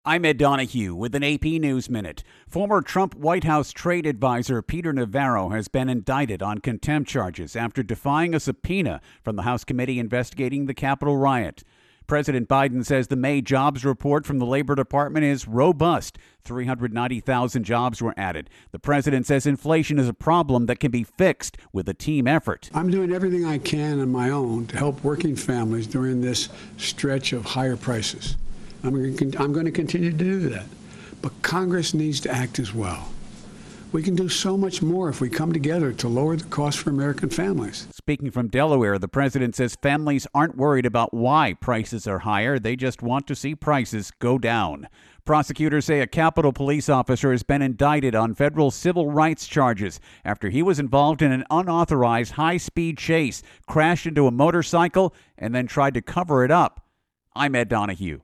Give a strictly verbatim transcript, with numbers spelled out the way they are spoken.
I'm Ed Donahue with an A P News Minute. Former Trump White House trade advisor Peter Navarro has been indicted on contempt charges after defying a subpoena from the House committee investigating the Capitol riot. President Biden says the May jobs report from the Labor Department is robust. three hundred ninety thousand jobs were added. The president says inflation is a problem that can be fixed with a team effort. I'm doing everything I can on my own to help working families during this stretch of higher prices. I'm going, to, I'm going to continue to do that. But Congress needs to act as well. We can do so much more if we come together to lower the cost for American families. Speaking from Delaware, the president says families aren't worried about why prices are higher. They just want to see prices go down. Prosecutors say a Capitol police officer has been indicted on federal civil rights charges after he was involved in an unauthorized high-speed chase, crashed into a motorcycle, and then tried to cover it up. I'm Ed Donahue.